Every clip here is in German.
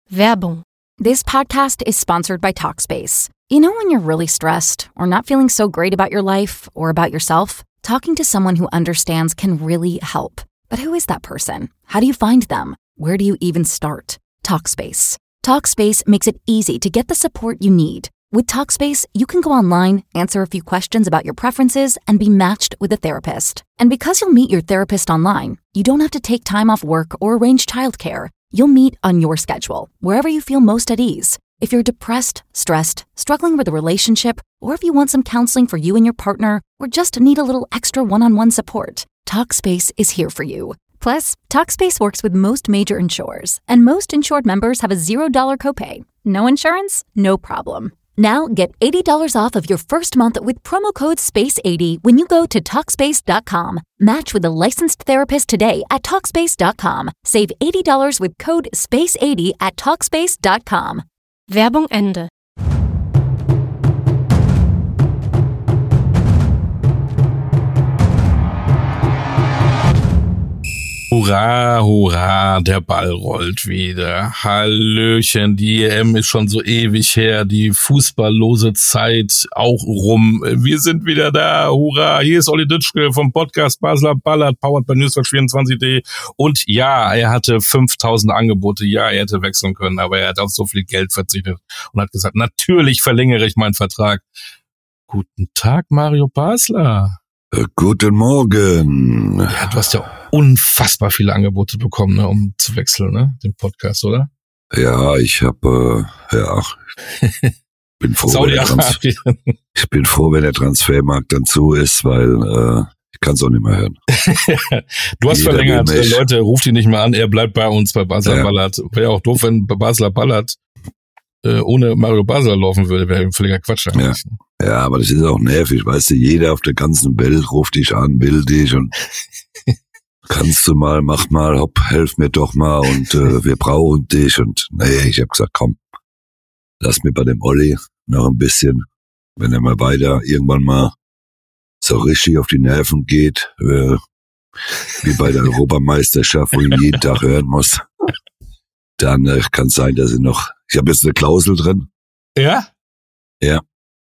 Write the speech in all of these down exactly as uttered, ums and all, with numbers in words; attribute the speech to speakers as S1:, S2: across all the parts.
S1: Werbung.
S2: This podcast is sponsored by Talkspace. You know when you're really stressed or not feeling so great about your life or about yourself? Talking to someone who understands can really help. But who is that person? How do you find them? Where do you even start? Talkspace. Talkspace makes it easy to get the support you need. With Talkspace, you can go online, answer a few questions about your preferences, and be matched with a therapist. And because you'll meet your therapist online, you don't have to take time off work or arrange childcare. You'll meet on your schedule, wherever you feel most at ease. If you're depressed, stressed, struggling with a relationship, or if you want some counseling for you and your partner, or just need a little extra one-on-one support, Talkspace is here for you. Plus, Talkspace works with most major insurers, and most insured members have a zero dollar copay. No insurance? No problem. Now get eighty dollars off of your first month with promo code space eighty when you go to Talkspace dot com. Match with a licensed therapist today at Talkspace dot com. Save eighty dollars with code space eighty at Talkspace dot com.
S1: Werbung Ende.
S3: Hurra, hurra, der Ball rollt wieder. Hallöchen, die E M ist schon so ewig her, die fußballlose Zeit auch rum. Wir sind wieder da, hurra. Hier ist Olli Dütschke vom Podcast Basler Ballert, powered by Newsflash vierundzwanzig punkt de. Und ja, er hatte fünftausend Angebote, ja, er hätte wechseln können, aber er hat auf so viel Geld verzichtet und hat gesagt, natürlich verlängere ich meinen Vertrag. Guten Tag, Mario Basler.
S4: Äh, guten Morgen.
S3: Ja, du hast ja unfassbar viele Angebote bekommen, ne, um zu wechseln, ne, den Podcast, oder?
S4: Ja, ich habe, äh, ja, bin froh, wenn der Trans- ich bin froh, wenn der Transfermarkt dann zu ist, weil äh, ich kann es auch nicht mehr hören.
S3: Du hast
S4: Jeder
S3: verlängert,
S4: will mich.
S3: Leute, ruft ihn nicht mehr an, er bleibt bei uns bei Basler
S4: Ja.
S3: Ballert. Wäre ja auch doof, wenn bei Basler Ballert äh, ohne Mario Basler laufen würde, wäre völliger Quatsch eigentlich.
S4: Ja, aber das ist auch nervig, weißt du, jeder auf der ganzen Welt ruft dich an, will dich und kannst du mal, mach mal, hopp, helf mir doch mal und äh, wir brauchen dich und nee, ich hab gesagt, komm, lass mir bei dem Olli noch ein bisschen, wenn er mal weiter irgendwann mal so richtig auf die Nerven geht, äh, wie bei der Europameisterschaft, wo ich ihn jeden Tag hören muss, dann äh, kann es sein, dass ich noch, ich habe jetzt eine Klausel drin,
S3: Ja?
S4: ja,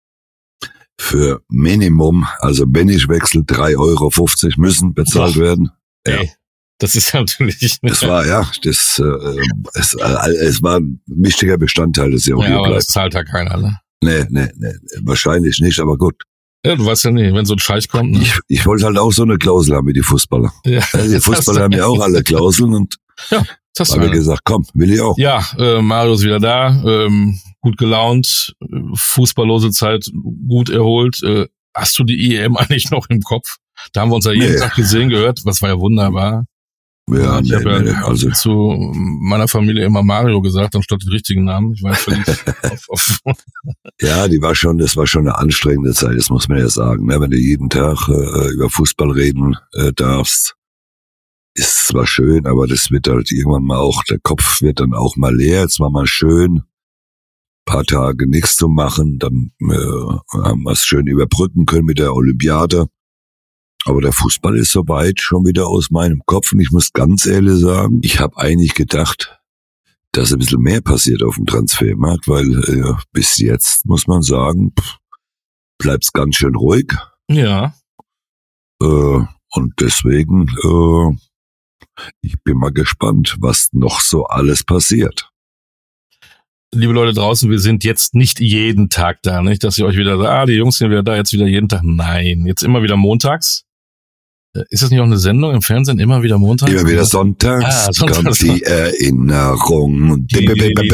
S4: für Minimum, also wenn ich wechsle, drei Euro fünfzig müssen bezahlt
S3: Doch.
S4: werden. Ja.
S3: Ey, das ist natürlich...
S4: Das war, ja, das, äh, es, äh, es war ein wichtiger Bestandteil, dass ich auch
S3: ja,
S4: hier
S3: aber das
S4: bleibt.
S3: zahlt ja keiner, ne?
S4: Nee, nee, nee, wahrscheinlich nicht, aber gut.
S3: Ja, du weißt ja nicht, wenn so ein Scheich kommt, ne?
S4: Ich, ich wollte halt auch so eine Klausel haben wie die Fußballer.
S3: Ja,
S4: Also die
S3: das
S4: Fußballer
S3: hast
S4: haben
S3: du-
S4: ja auch alle Klauseln und
S3: Ja, das hast
S4: habe
S3: du
S4: ich gesagt, komm, will ich auch.
S3: Ja, äh, Mario ist wieder da, ähm, gut gelaunt, äh, fußballlose Zeit gut erholt. Äh, hast du die E M eigentlich noch im Kopf? Da haben wir uns ja jeden
S4: Nee.
S3: Tag gesehen, gehört, was war ja wunderbar.
S4: Ja,
S3: ich
S4: nee,
S3: habe ja
S4: nee, also
S3: zu meiner Familie immer Mario gesagt, anstatt den richtigen Namen. Ich war völlig auf, auf
S4: ja, die war schon, das war schon eine anstrengende Zeit, das muss man ja sagen. Ne? Wenn du jeden Tag äh, über Fußball reden äh, darfst, ist zwar schön, aber das wird halt irgendwann mal auch, der Kopf wird dann auch mal leer. Jetzt war mal schön, paar Tage nichts zu machen, dann äh, haben wir es schön überbrücken können mit der Olympiade. Aber der Fußball ist soweit schon wieder aus meinem Kopf und ich muss ganz ehrlich sagen, ich habe eigentlich gedacht, dass ein bisschen mehr passiert auf dem Transfermarkt, weil äh, bis jetzt, muss man sagen, pff, bleibt's ganz schön ruhig.
S3: ja.
S4: Äh, und deswegen, äh, ich bin mal gespannt, was noch so alles passiert.
S3: Liebe Leute draußen, wir sind jetzt nicht jeden Tag da, nicht, dass ihr euch wieder sagt, ah, die Jungs sind wieder da, jetzt wieder jeden Tag. Nein, jetzt immer wieder montags. Äh, Ist das nicht auch eine Sendung im Fernsehen, immer wieder montags?
S4: Immer wieder sonntags,
S3: Ah, sonntags.
S4: kommt die Erinnerung.
S3: Die-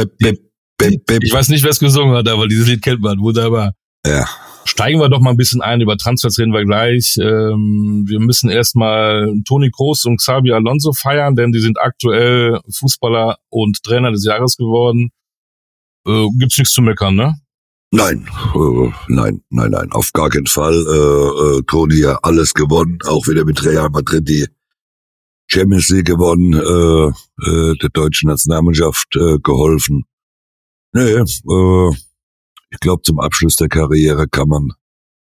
S3: Ich weiß nicht, wer es gesungen hat, aber dieses Lied kennt man. Wunderbar.
S4: Ja.
S3: Steigen wir doch mal ein bisschen ein. Über Transfers reden wir gleich. Ähm, wir müssen erstmal Toni Kroos und Xabi Alonso feiern, denn die sind aktuell Fußballer und Trainer des Jahres geworden. Äh, gibt's nichts zu meckern, ne?
S4: Nein, äh, nein, nein, nein, auf gar keinen Fall. Äh, äh, Toni ja alles gewonnen, auch wieder mit Real Madrid die Champions League gewonnen, äh, äh, der deutschen Nationalmannschaft äh, geholfen. Nee, äh, ich glaube, zum Abschluss der Karriere kann man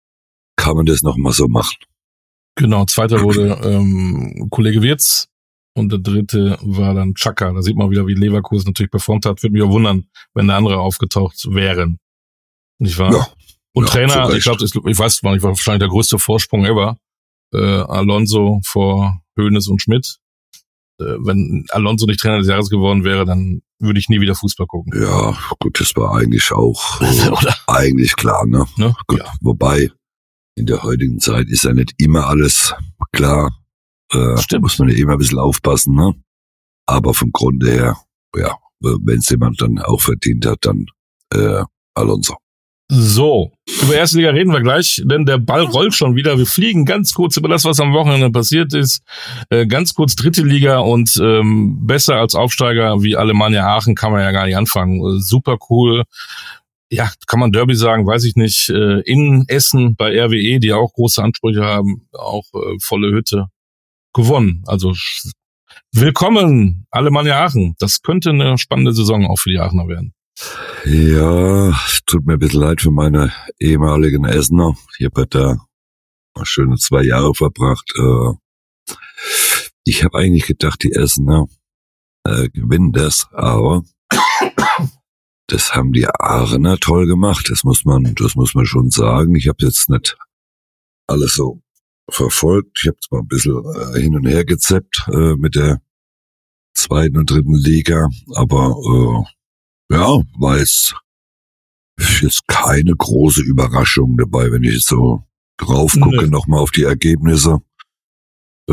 S4: kann man das noch mal so machen.
S3: Genau, zweiter wurde ähm, Kollege Wirtz und der dritte war dann Xhaka. Da sieht man wieder, wie Leverkusen natürlich performt hat. Würde mich auch wundern, wenn da andere aufgetaucht wären. Nicht wahr? Ja. Und ja, Trainer, ich glaube, ich weiß mal, ich war wahrscheinlich der größte Vorsprung ever. Äh, Alonso vor Hoeneß und Schmidt. Äh, wenn Alonso nicht Trainer des Jahres geworden wäre, dann würde ich nie wieder Fußball gucken.
S4: Ja, gut, das war eigentlich auch äh, eigentlich klar, ne? ne? Gut, ja. Wobei in der heutigen Zeit ist ja nicht immer alles klar. Äh, Stimmt. Muss man ja immer ein bisschen aufpassen, ne? Aber vom Grunde her, ja, wenn es jemand dann auch verdient hat, dann äh, Alonso.
S3: So, über erste Liga reden wir gleich, denn der Ball rollt schon wieder. Wir fliegen ganz kurz über das, was am Wochenende passiert ist. Äh, ganz kurz dritte Liga und ähm, besser als Aufsteiger wie Alemannia Aachen kann man ja gar nicht anfangen. Äh, super cool. Ja, kann man Derby sagen, weiß ich nicht. Äh, in Essen bei R W E, die auch große Ansprüche haben, auch äh, volle Hütte, gewonnen. Also willkommen Alemannia Aachen. Das könnte eine spannende Saison auch für die Aachener werden.
S4: Ja, tut mir ein bisschen leid für meine ehemaligen Essener. Ich habe da schöne zwei Jahre verbracht. Ich habe eigentlich gedacht, die Essener äh, gewinnen das, aber das haben die Aachener toll gemacht. Das muss man, das muss man schon sagen. Ich habe jetzt nicht alles so verfolgt. Ich habe zwar ein bisschen äh, hin und her gezappt äh, mit der zweiten und dritten Liga, aber äh, ja, war jetzt, jetzt keine große Überraschung dabei, wenn ich jetzt so drauf gucke, nee. Nochmal auf die Ergebnisse. Äh,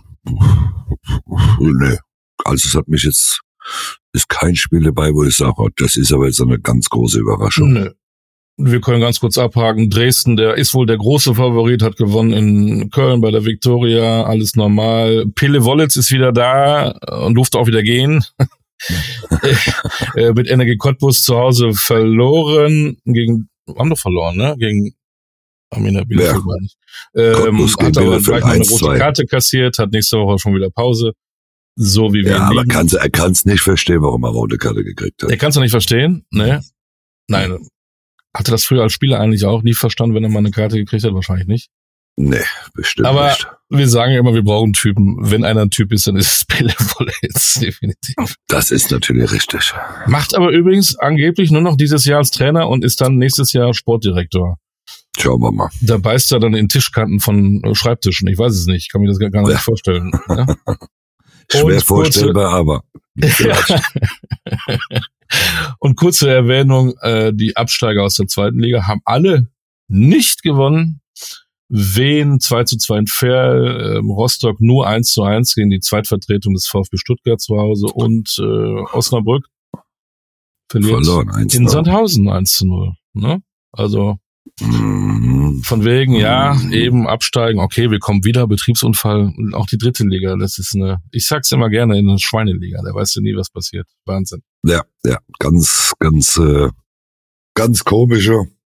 S4: nee, also es hat mich jetzt, ist kein Spiel dabei, wo ich sage, oh, das ist aber jetzt eine ganz große Überraschung. Nee.
S3: Wir können ganz kurz abhaken. Dresden, der ist wohl der große Favorit, hat gewonnen in Köln bei der Viktoria, alles normal. Pele Wollitz ist wieder da und durfte auch wieder gehen. äh, mit N R G Cottbus zu Hause verloren gegen, haben doch verloren, ne? Gegen Arminia Bielefeld. Ja. Ähm, hat aber gleich mal eine rote Karte kassiert, hat nächste Woche schon wieder Pause. So wie wir
S4: Ja, aber kann's, er kann es nicht verstehen, warum er rote Karte gekriegt hat.
S3: Er kann es nicht verstehen, ne? Nein. Hatte das früher als Spieler eigentlich auch nie verstanden, wenn er mal eine Karte gekriegt hat? Wahrscheinlich nicht.
S4: Nee, bestimmt
S3: aber
S4: nicht.
S3: Aber wir sagen ja immer, wir brauchen Typen. Wenn einer ein Typ ist, dann ist es Pele Wollitz, definitiv.
S4: Das ist natürlich richtig.
S3: Macht aber übrigens angeblich nur noch dieses Jahr als Trainer und ist dann nächstes Jahr Sportdirektor.
S4: Schauen wir mal.
S3: Da beißt er dann in Tischkanten von Schreibtischen. Ich weiß es nicht. Ich kann mir das gar nicht ja. vorstellen. Ja?
S4: Schwer vorstellbar, aber.
S3: Und kurze Erwähnung, äh, die Absteiger aus der zweiten Liga haben alle nicht gewonnen. Wien zwei zu zwei in Verl, ähm, Rostock nur eins zu eins gegen die Zweitvertretung des VfB Stuttgart zu Hause und äh, Osnabrück verliert
S4: Verloren,
S3: in Sandhausen eins zu null. Ne? Also mhm. von wegen, ja, mhm. eben absteigen, okay, wir kommen wieder, Betriebsunfall, und auch die dritte Liga, das ist eine, ich sag's immer gerne, in eine Schweineliga, da weißt du nie, was passiert. Wahnsinn.
S4: Ja, ja, ganz, ganz, äh, ganz komische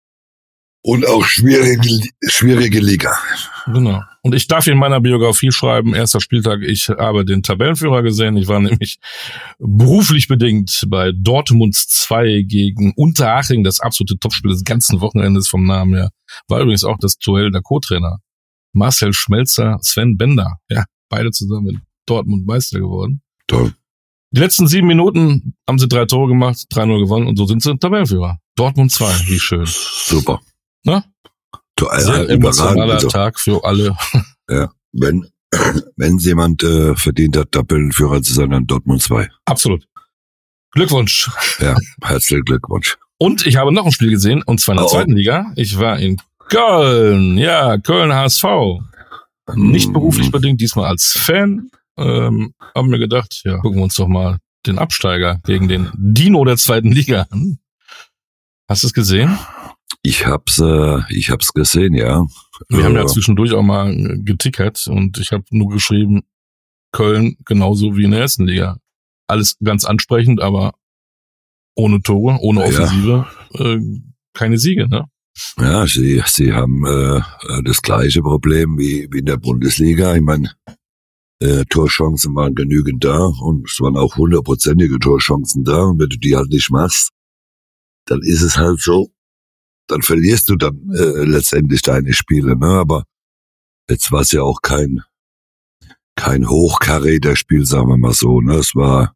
S4: und auch schwierige, schwierige Liga.
S3: Genau. Und ich darf in meiner Biografie schreiben, erster Spieltag, ich habe den Tabellenführer gesehen. Ich war nämlich beruflich bedingt bei Dortmund zwei gegen Unterhaching, das absolute Topspiel des ganzen Wochenendes vom Namen her. War übrigens auch das Duell der Co-Trainer. Marcel Schmelzer, Sven Bender. Ja, beide zusammen in Dortmund Meister geworden.
S4: Toll.
S3: Die letzten sieben Minuten haben sie drei Tore gemacht, drei null gewonnen und so sind sie Tabellenführer. Dortmund zwei, wie schön.
S4: Super.
S3: Ne? Sehr emotionaler also, Tag für alle.
S4: Ja, wenn wenn jemand äh, verdient hat, Tabellenführer zu sein, dann Dortmund zwei.
S3: Absolut. Glückwunsch.
S4: Ja, herzlichen Glückwunsch.
S3: Und ich habe noch ein Spiel gesehen, und zwar in der oh. zweiten Liga. Ich war in Köln. Ja, Köln H S V. Nicht beruflich bedingt, diesmal als Fan. Ähm, haben mir gedacht, ja, gucken wir uns doch mal den Absteiger gegen den Dino der zweiten Liga an. Hast du es gesehen?
S4: Ich hab's, äh, ich hab's gesehen, ja.
S3: Wir äh, haben ja zwischendurch auch mal getickert und ich habe nur geschrieben, Köln genauso wie in der ersten Liga. Alles ganz ansprechend, aber ohne Tore, ohne Offensive, ja. äh, keine Siege, ne?
S4: Ja, sie, sie haben äh, das gleiche Problem wie, wie in der Bundesliga. Ich meine, äh, Torchancen waren genügend da und es waren auch hundertprozentige Torchancen da. Und wenn du die halt nicht machst, dann ist es halt so, dann verlierst du dann äh, letztendlich deine Spiele, ne? Aber jetzt war es ja auch kein kein Hochkaräterspiel, sagen wir mal so. Ne? Es war,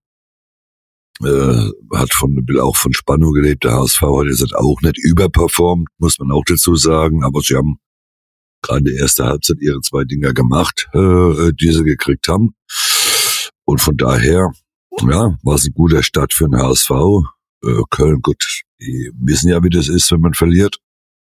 S4: äh, hat von, auch von Spannung gelebt. Der H S V hat jetzt auch nicht überperformt, muss man auch dazu sagen. Aber sie haben gerade in der ersten Halbzeit ihre zwei Dinger gemacht, äh, die sie gekriegt haben. Und von daher, ja, war es ein guter Start für den H S V. Äh, Köln, gut, die wissen ja, wie das ist, wenn man verliert.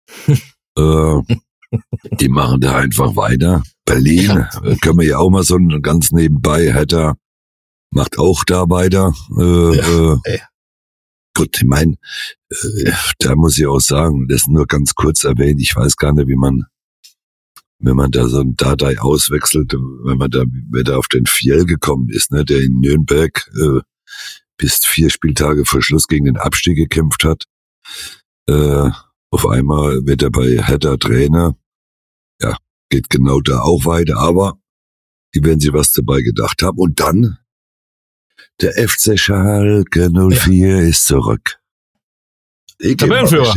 S4: äh, die machen da einfach weiter. Berlin, ja. äh, können wir ja auch mal so ganz nebenbei, Hertha macht auch da weiter. Äh, ja, äh, gut, ich meine, äh, da muss ich auch sagen, das nur ganz kurz erwähnt, ich weiß gar nicht, wie man, wenn man da so ein Dardai auswechselt, wenn man da, wer da auf den Fiel gekommen ist, ne, der in Nürnberg äh, bis vier Spieltage vor Schluss gegen den Abstieg gekämpft hat. Äh, auf einmal wird er bei Hertha Trainer. Ja, geht genau da auch weiter, aber die werden sich was dabei gedacht haben. Und dann, der F C Schalke null vier ja. ist zurück.
S3: Tabellenführer.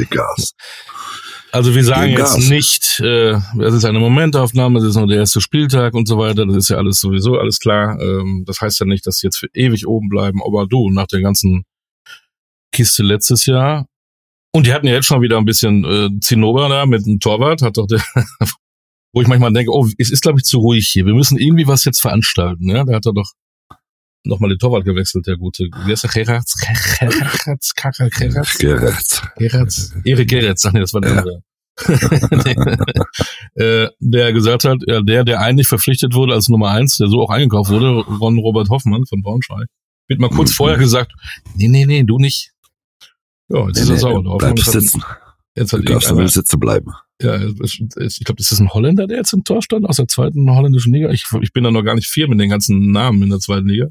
S3: Also wir sagen jetzt Gas. nicht, äh, das ist eine Momentaufnahme, das ist nur der erste Spieltag und so weiter, das ist ja alles sowieso alles klar. Ähm, das heißt ja nicht, dass sie jetzt für ewig oben bleiben, aber du, nach der ganzen Kiste letztes Jahr, und die hatten ja jetzt schon wieder ein bisschen äh, Zinnober da mit dem Torwart, hat doch der, wo ich manchmal denke, oh, es ist glaube ich zu ruhig hier, wir müssen irgendwie was jetzt veranstalten, ja, da hat er doch nochmal den Torwart gewechselt, der gute, wie heißt der, Geratz? Geratz? Geratz?
S4: Geratz.
S3: Geratz. Erik Geratz, ach nee, das war der andere. äh, der gesagt hat, ja, der, der eigentlich verpflichtet wurde als Nummer eins, der so auch eingekauft wurde, Ron Robert Hoffmann von Braunschweig, wird mal kurz mhm. vorher gesagt, nee, nee, nee, du nicht. Ja, jetzt nee, ist er nee, sauer drauf.
S4: Bleib sitzen. Jetzt hat du darfst nur sitzen bleiben.
S3: Ja, ich glaube, das ist ein Holländer, der jetzt im Tor stand, aus der zweiten holländischen Liga. Ich, ich bin da noch gar nicht viel mit den ganzen Namen in der zweiten Liga.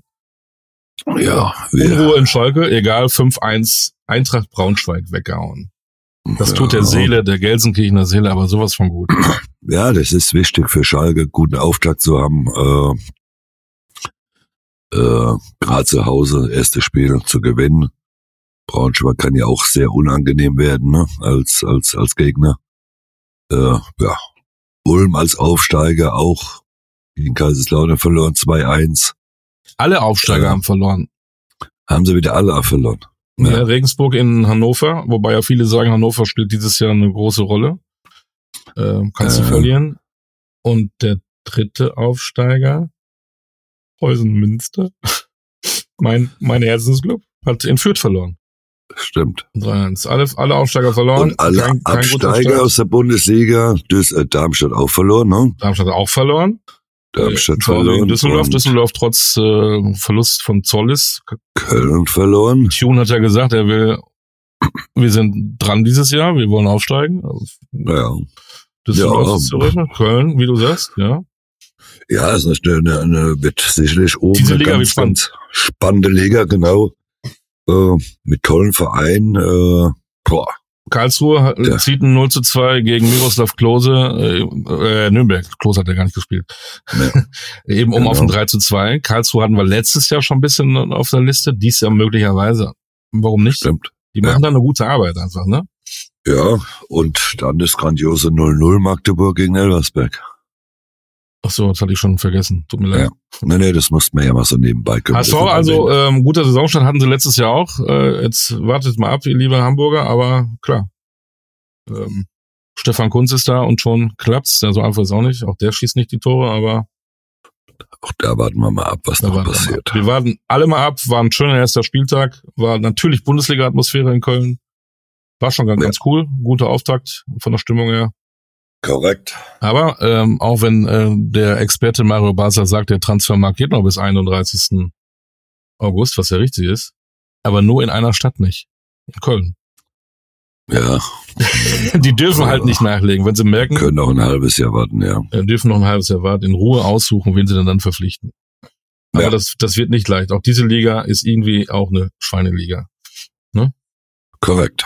S4: Ja,
S3: Unruhe in Schalke, egal, fünf eins, Eintracht Braunschweig weggehauen. Das tut der Seele, der Gelsenkirchener Seele, aber sowas von gut.
S4: Ja, das ist wichtig für Schalke, guten Auftakt zu haben. Äh, äh, gerade zu Hause, erstes Spiel zu gewinnen. Braunschweig kann ja auch sehr unangenehm werden, ne, als, als, als Gegner. Äh, ja, Ulm als Aufsteiger auch gegen Kaiserslautern verloren, zwei eins.
S3: Alle Aufsteiger ja. haben verloren.
S4: Haben sie wieder alle verloren.
S3: Ja. ja, Regensburg in Hannover, wobei ja viele sagen, Hannover spielt dieses Jahr eine große Rolle. Äh, kannst äh. du verlieren. Und der dritte Aufsteiger, Preußen-Münster, mein, mein Herzensclub, hat in Fürth verloren.
S4: Stimmt.
S3: drei eins. Alle, alle Aufsteiger verloren.
S4: Und alle kein, kein Absteiger aus der Bundesliga, das, äh, Darmstadt auch verloren, ne?
S3: Darmstadt auch verloren.
S4: Darmstadt
S3: äh,
S4: verloren.
S3: Düsseldorf, Düsseldorf trotz äh, Verlust von Zollis.
S4: Köln verloren.
S3: Tune hat ja gesagt, er will, wir sind dran dieses Jahr, wir wollen aufsteigen.
S4: Ja.
S3: Düsseldorf
S4: ja.
S3: ist zurück. Köln, wie du sagst, ja.
S4: Ja, es ist eine, eine, eine wird sicherlich oben
S3: Diese Liga
S4: eine ganz,
S3: wird spannend.
S4: ganz spannende Liga, genau. Äh, mit tollen Vereinen. Äh, boah.
S3: Karlsruhe ja. zieht ein null zu zwei gegen Miroslav Klose, äh, äh, Nürnberg. Klose hat ja gar nicht gespielt. Ja. Eben um genau. auf ein drei zu zwei. Karlsruhe hatten wir letztes Jahr schon ein bisschen auf der Liste, dies Jahr möglicherweise. Warum nicht?
S4: Stimmt.
S3: Die machen ja. da eine gute Arbeit einfach, ne?
S4: Ja, und dann das grandiose null null Magdeburg gegen Elversberg.
S3: Ach so, das hatte ich schon vergessen. Tut mir leid.
S4: Ja. Nee, nee, das mussten wir ja mal so nebenbei können.
S3: H S V, also ähm, guter Saisonstand hatten sie letztes Jahr auch. Äh, jetzt wartet mal ab, ihr liebe Hamburger, aber klar. Ähm, Stefan Kunz ist da und schon klappt's. Der so einfach ist auch nicht. Auch der schießt nicht die Tore, aber
S4: auch da warten wir mal ab, was da noch passiert.
S3: Wir warten alle mal ab. War ein schöner erster Spieltag. War natürlich Bundesliga-Atmosphäre in Köln. War schon ganz, ja. ganz cool. Guter Auftakt von der Stimmung her.
S4: Korrekt.
S3: Aber ähm, auch wenn äh, der Experte Mario Basler sagt, der Transfermarkt geht noch bis einunddreißigsten August, was ja richtig ist, aber nur in einer Stadt nicht. In Köln.
S4: Ja.
S3: Die dürfen halt nicht nachlegen, wenn sie merken.
S4: Können noch ein halbes Jahr warten, ja.
S3: Äh, dürfen noch ein halbes Jahr warten, in Ruhe aussuchen, wen sie denn dann verpflichten. Aber ja. das, das wird nicht leicht. Auch diese Liga ist irgendwie auch eine Schweineliga. Ne?
S4: Korrekt.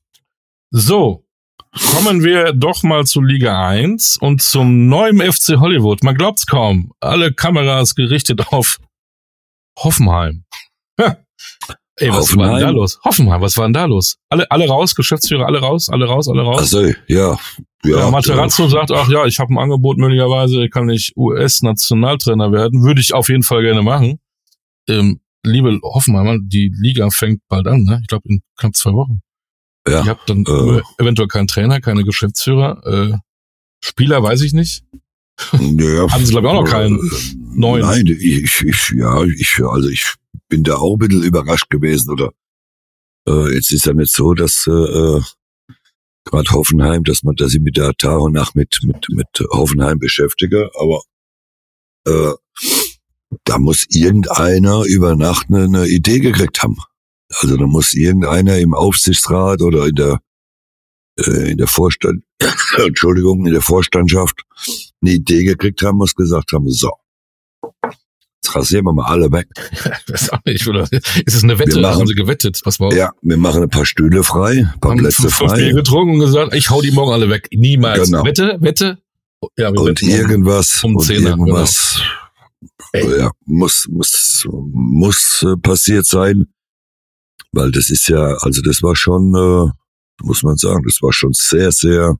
S3: So. Kommen wir doch mal zu Liga eins und zum neuen F C Hollywood. Man glaubt's kaum. Alle Kameras gerichtet auf Hoffenheim. Ha. Ey, was Hoffenheim? war denn da los? Hoffenheim, was war denn da los? Alle, alle raus, Geschäftsführer, alle raus, alle raus, alle raus.
S4: Also, ja.
S3: Ja, ja, Materazzo sagt auch, ja, ich habe ein Angebot, möglicherweise kann ich U S-Nationaltrainer werden. Würde ich auf jeden Fall gerne machen. Ähm, liebe Hoffenheimer, die Liga fängt bald an, ne? Ich glaube in knapp zwei Wochen. Ja, Ihr habt dann äh, eventuell keinen Trainer, keine Geschäftsführer. Äh, Spieler weiß ich nicht.
S4: Ja,
S3: haben sie, glaube ich, auch noch keinen äh, neuen.
S4: Nein, ich, ich, ja, ich, also ich bin da auch ein bisschen überrascht gewesen, oder? Äh, jetzt ist ja nicht so, dass äh, gerade Hoffenheim, dass man, dass ich mit der Tag und Nacht mit, mit, mit Hoffenheim beschäftige, aber äh, da muss irgendeiner über Nacht eine, eine Idee gekriegt haben. Also da muss irgendeiner im Aufsichtsrat oder in der äh, in der Vorstand, Entschuldigung, in der Vorstandschaft eine Idee gekriegt haben, muss gesagt haben, so, jetzt rasieren wir mal alle weg.
S3: Ich weiß auch nicht, oder? Ist es eine Wette?
S4: Machen,
S3: haben sie gewettet? Pass mal auf.
S4: Ja, wir machen ein paar Stühle frei, ein paar haben Plätze fünf, frei.
S3: Bier getrunken und gesagt, ich hau die morgen alle weg. Niemals.
S4: Genau.
S3: Wette, Wette.
S4: Ja, wir und irgendwas, um und Zehner, irgendwas,
S3: genau.
S4: ja, muss, muss, muss passiert sein. Weil das ist ja, also das war schon, äh, muss man sagen, das war schon sehr, sehr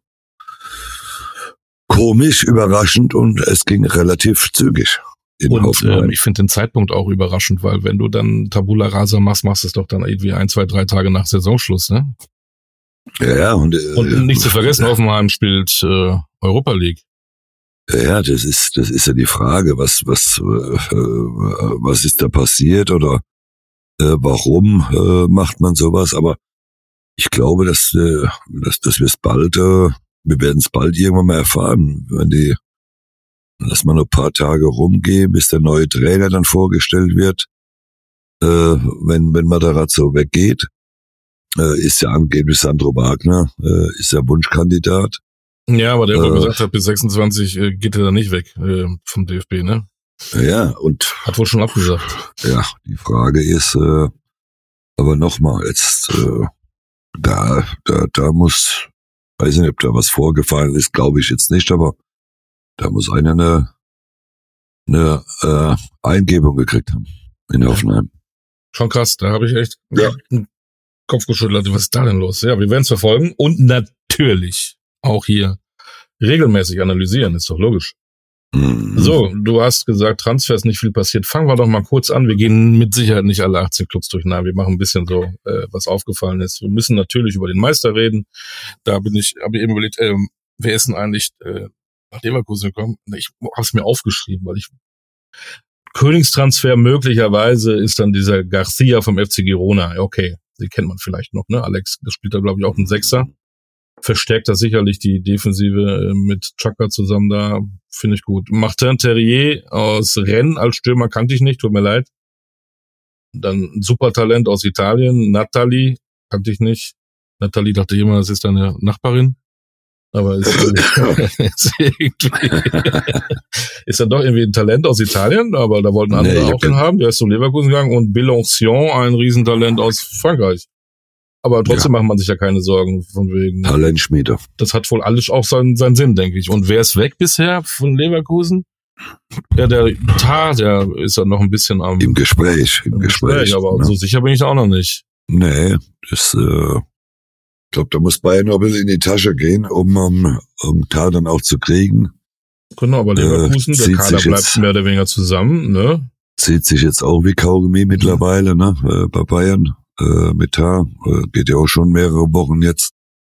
S4: komisch, überraschend und es ging relativ zügig.
S3: Und äh, ich finde den Zeitpunkt auch überraschend, weil wenn du dann Tabula Rasa machst, machst du es doch dann irgendwie ein, zwei, drei Tage nach Saisonschluss, ne?
S4: Ja, ja. Und, äh,
S3: und nicht zu vergessen, Hoffenheim spielt äh, Europa League.
S4: Ja, das ist, das ist ja die Frage, was, was, äh, was ist da passiert oder Äh, warum äh, macht man sowas? Aber ich glaube, dass, äh, dass, dass wir es bald, äh, wir werden es bald irgendwann mal erfahren, wenn die, lass mal nur ein paar Tage rumgehen, bis der neue Trainer dann vorgestellt wird. Äh, wenn wenn Materazzo weggeht, äh, ist ja angeblich Sandro Wagner, äh, ist ja Wunschkandidat.
S3: Ja, aber der
S4: äh,
S3: hat gesagt hat, bis sechsundzwanzig äh, geht er dann nicht weg äh, vom D F B, ne?
S4: Ja, und
S3: hat wohl schon abgesagt.
S4: Ja, die Frage ist, äh, aber nochmal, jetzt äh, da, da, da muss, weiß nicht, ob da was vorgefallen ist, glaube ich jetzt nicht, aber da muss einer eine, eine äh, Eingebung gekriegt haben in Hoffenheim.
S3: Schon krass, da habe ich echt
S4: ja.
S3: einen Kopf geschüttelt. Was ist da denn los? Ja, wir werden es verfolgen und natürlich auch hier regelmäßig analysieren, ist doch logisch. So, du hast gesagt, Transfers nicht viel passiert. Fangen wir doch mal kurz an. Wir gehen mit Sicherheit nicht alle achtzehn Clubs durch. Nein, wir machen ein bisschen so, äh, was aufgefallen ist. Wir müssen natürlich über den Meister reden. Da bin ich, habe ich eben überlegt, ähm, wer ist denn eigentlich äh, nach Leverkusen gekommen? Ich habe es mir aufgeschrieben, weil ich Königstransfer möglicherweise ist dann dieser Garcia vom F C Girona. Okay, den kennt man vielleicht noch, ne? Alex, das spielt da glaube ich auch ein Sechser. Verstärkt das sicherlich die Defensive mit Chaka zusammen da, finde ich gut. Martin Terrier aus Rennes als Stürmer kannte ich nicht, tut mir leid. Dann ein Supertalent aus Italien, Nathalie, kannte ich nicht. Nathalie dachte immer, das ist deine Nachbarin. Aber ist, ist, irgendwie, ist dann doch irgendwie ein Talent aus Italien, aber da wollten andere nee, auch den haben. Der ist zu Leverkusen gegangen und Belançon, ein Riesentalent aus Frankreich. Aber trotzdem ja. macht man sich ja keine Sorgen von wegen.
S4: Talentschmiede.
S3: Das hat wohl alles auch seinen, seinen Sinn, denke ich. Und wer ist weg bisher von Leverkusen? Ja, der Tar, der ist ja noch ein bisschen am...
S4: Im Gespräch, im, im Gespräch. Gespräch
S3: aber
S4: ne?
S3: so sicher bin ich auch noch nicht.
S4: Nee, das, äh, ich glaube, da muss Bayern noch ein bisschen in die Tasche gehen, um, um, um Tar dann auch zu kriegen.
S3: Genau, aber Leverkusen, äh, der Kader bleibt jetzt, mehr oder weniger zusammen, ne?
S4: Zieht sich jetzt auch wie Kaugummi mittlerweile, ne, äh, bei Bayern. Äh, mit Tar, äh, geht ja auch schon mehrere Wochen jetzt.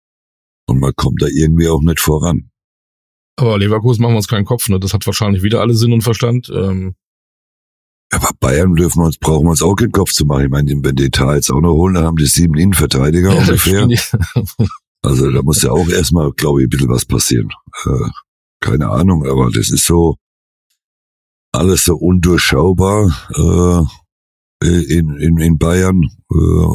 S4: Und man kommt da irgendwie auch nicht voran.
S3: Aber Leverkusen machen wir uns keinen Kopf, ne? Das hat wahrscheinlich wieder alle Sinn und Verstand. Ähm
S4: Aber Bayern dürfen wir uns, brauchen wir uns auch keinen Kopf zu machen. Ich meine, wenn die Tar jetzt auch noch holen, dann haben die sieben Innenverteidiger ja, ungefähr. Also da muss ja auch erstmal, glaube ich, ein bisschen was passieren. Äh, keine Ahnung, aber das ist so alles so undurchschaubar. Äh, In, in, in Bayern, äh,